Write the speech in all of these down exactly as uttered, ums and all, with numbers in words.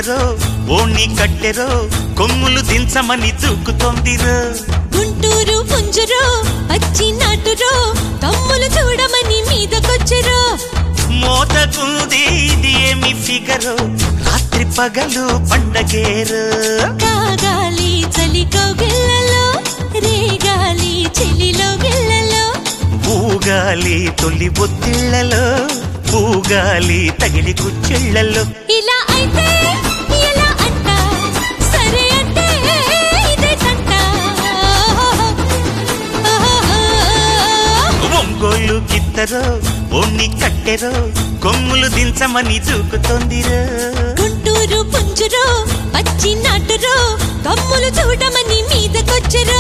గిత్తరో ఓణి కట్టెరో కొమ్ములు దించమని దూకుతోందిరో గుంటూరు పుంజురో పచ్చి నాటురో తమ్ములు చూడమని మీదకొచ్చరో మోతకుంది ఇది ఏమి ఫిగరో రాత్రి పగలు పండగేరు కాగాలి చలి కౌగిళ్ళలో రేగాలి చెలిలో గిళ్ళలో ఊగాలి తొలి బొత్తిళ్లలో ఊగాలి తగిలి కుచ్చిళ్లలో ఇలా అయితే ఎలా అంట సరే అంటే ఇదే కంట ఒంగోలు గిత్తరో ఓణి కట్టెరో కొమ్ములు దించమని దూకుతోందిరో గుంటూరు పుంజురో పచ్చి నాటురో తమ్ములు చూడమని మీదకొచ్చరో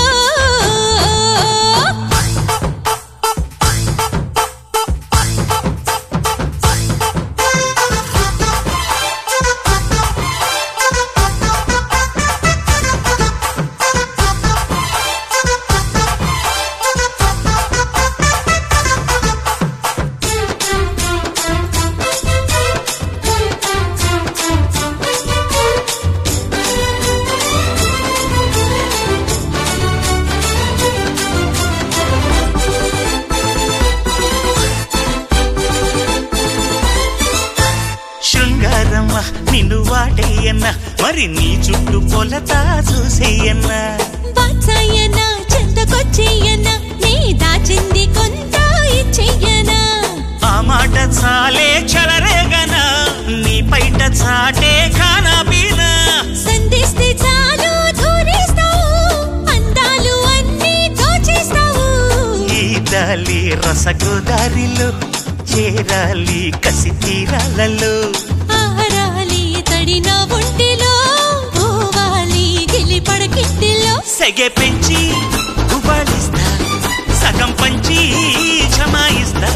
శృంగారమ్మ నిన్ను వాడేయన్న మరి నీ చుట్టూ పొలతా చూసేయన్నా బాచాయనా చెంతకొచ్చేయనా నీ దాచింది కొంత ఇచ్చేయనా ఆ మాట చాలే చలరేగనా నీ పైట చాటే ఖానా పీనా సంధిస్తే చాలు ధూరేస్తావు అందాలు అన్నీ దోచేస్తావు ఈ దాలి రసగోదారిలో చేరాలి కసి తీరాలలో ఆరాలి తడిన ఒంటిలో పోవాలి గిలి పడకిట్టిలో సెగె పెంచి గుబాళిస్తా సగం పంచి క్షమాయిస్తా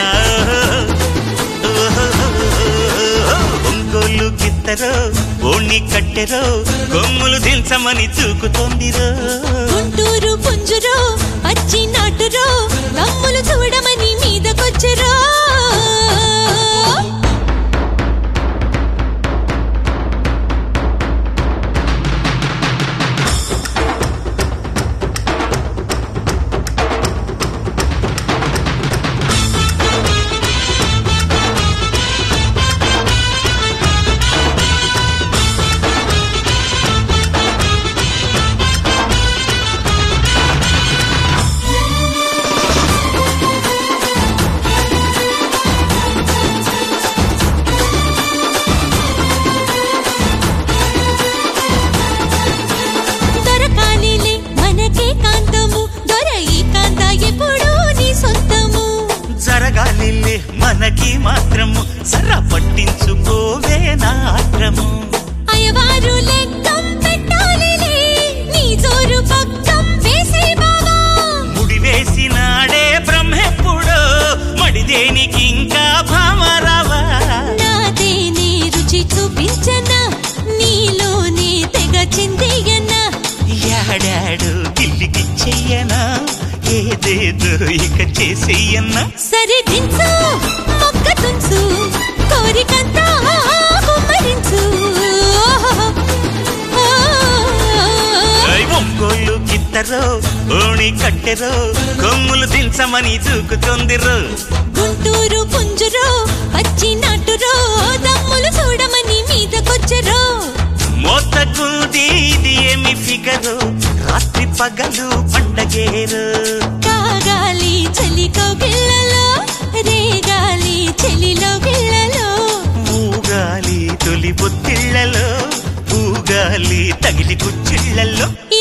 ఒంగోలు గిత్తరో ఓణి కట్టెరో కొమ్ములు దించమని దూకుతోందిరో గుంటూరు పుంజురో పచ్చి నాటురో తమ్ములు చూడమని మీదకొచ్చరో జరగాలిలే మనకి మాత్రము సర పట్టించుకోవే నాత్రము అయ్యవారు లెక్కం పెట్టాలిలే నీ జోరు పక్కం వేసే బావా ముడి వేసినాడే బ్రహ్మెప్పుడో మడి దేనికి ఇంకా భామరావా నాదే నీ రుచి చూపించనా నీలోనే తెగ చిందేయనా యాడాడు గిల్లికిచ్చెయ్యనా ఏదేదో ఇక చేసేయన్నా సరే దించు మొక్క తుంచు కోరికంతా కుమ్మరించు ఒంగోలు గిత్తరో ఓణి కట్టెరో కొమ్ములు దించమని దూకుతోందిరో గుంటూరు పుంజురో పచ్చి నాటురో దమ్ములు చూడమని మీదకొచ్చరో మోతకుంది ఇది ఏమి ఫిగరు రాత్రి పగలు పండగేరు కాగాలి చలి కౌగిళ్ళలో రేగాలి చెలిలో గిళ్ళలో ఊగాలి తొలి బొత్తిళ్లలో ఊగాలి తగిలి కుచ్చిళ్లలో